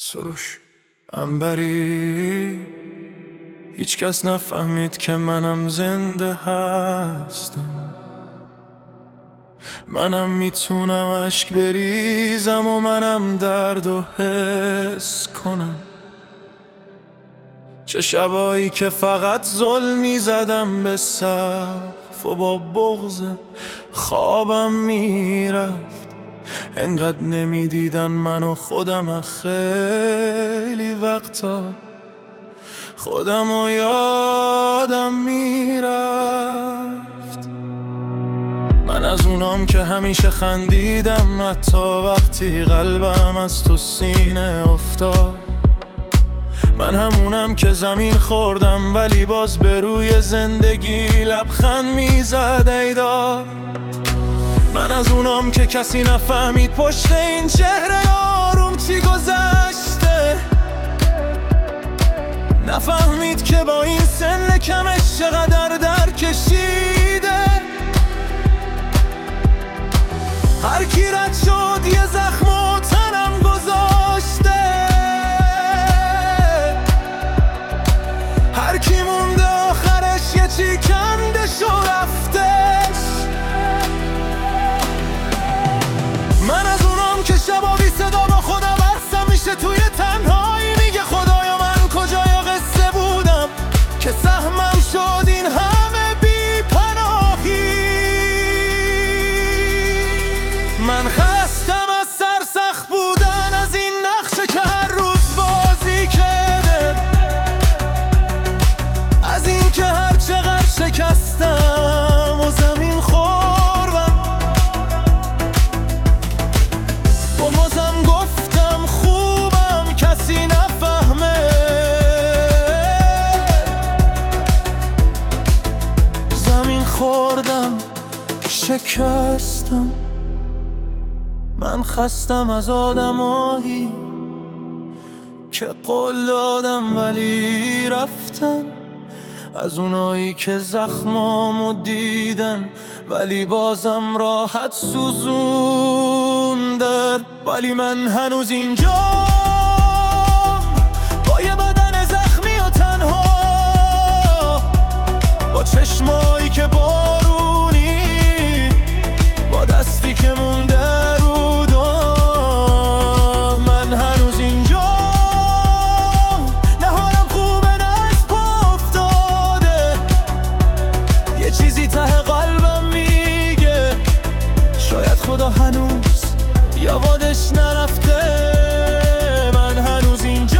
سروش انبری هیچ کس نفهمید که منم زنده هستم. منم میتونم اشک بریزم و منم درد و حس کنم. چه شبایی که فقط ظلمی زدم به سقف و با بغض خوابم میرفت. انقدر نمیدیدن منو خودم خیلی وقتا خودم و یادم میرفت. من از اونام که همیشه خندیدم حتی وقتی قلبم از تو سینه افتاد. من همونم که زمین خوردم ولی باز به روی زندگی لبخند میزد ایدا. من از اونام که کسی نفهمید پشت این چهره آروم چی گذشته. نفهمید که با این سن کمش چقدر در کشیده. هر کی رد شد یه زخم و تنم گذاشته. هر کی مونده آخرش یه چی کندش و رفتش. من از اونام که شبا بی صدا با خودم بحثم میشه توی تنهایی. میگه خدایا من کجای قصه بودم که سهمم شد این همه بی پناهی. من خستم از سرسخت بودن از این نقشه که هر روز بازی کرده. از این که هر چقدر شکستم و زمین خوردم. با مازم گفتم خوبم کسی نفهمه. زمین خوردم شکستم. من خستم از آدمایی که قول دادم ولی رفتن. از اونایی که زخمامو دیدن ولی بازم راحت سوزوندن. ولی من هنوز اینجا با یه بدن زخمی و تنها، با چشمایی که بارونی، با دستی که مونده رو دام. من هنوز اینجا نه حالم خوبه نه از پا افتاده. یه چیزی ته قلبم میگه شاید خدا هنوز یادش نرفته. من هنوز اینجا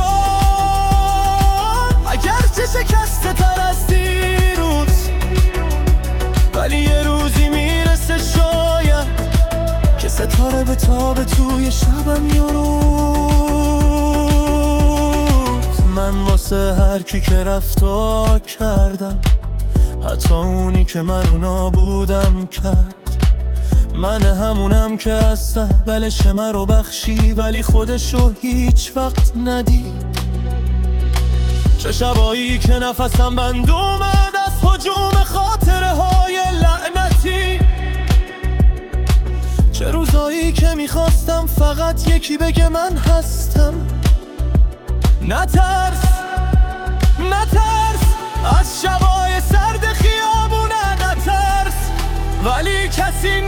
اگرچه شکسته تر از دیروز، ولی یه روزی میرسه شاید که ستاره به تابه توی شبم یه روز. من واسه هر کی که رفتا کردم، حتی اونی که منو نابودم کرد. من همونم که از ته بلش من رو بخشی ولی خودشو هیچ وقت ندید. چه شبایی که نفسم بند اومد از هجوم خاطره های لعنتی. چه روزایی که میخواستم فقط یکی بگه من هستم. نترس از شبای سرد خیابونه، نترس ولی کسی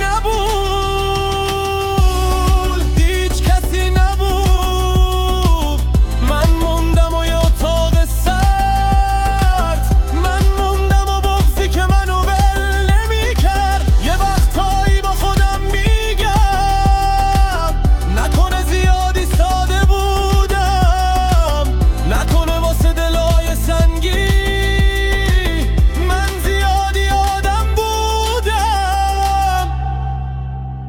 نبود، هیچ کسی نبود. من موندم و یه اتاق سرد، من موندم و بغضی که منو ول نمی‌کرد. یه وقتایی با خودم میگم نکنه زیادی ساده بودم، نکنه واسه دلای سنگی من زیادی آدم بودم.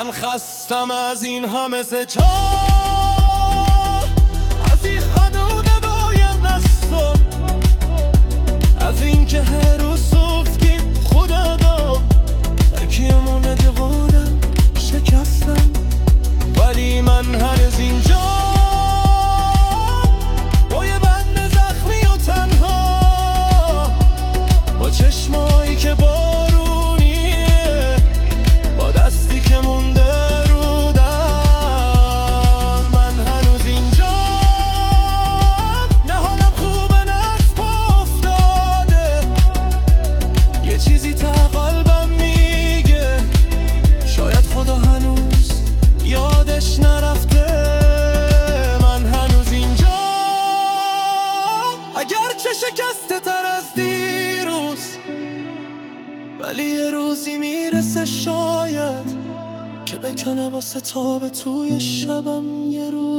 من خستم از این همه زجار، از این حدود باید نستم، از این که هر روز صفتیم خدا دام. تکیه‌مون دیوارم شکستم، ولی من هنوز اینجا با یه بند زخمی و تنها، با چشمایی که بارونیه، با دستی که مونده رو دم. من هنوز اینجا، نه حالم خوبه نه از پا افتاده، یه چیزی ته قلبم میگه شاید خدا هنوز یادش نرفته. من هنوز اینجا، اگرچه شکسته تر از دیروز، ولی یه روزی میرسه شاید که بکنه واسه تاب توی شبم یه روز.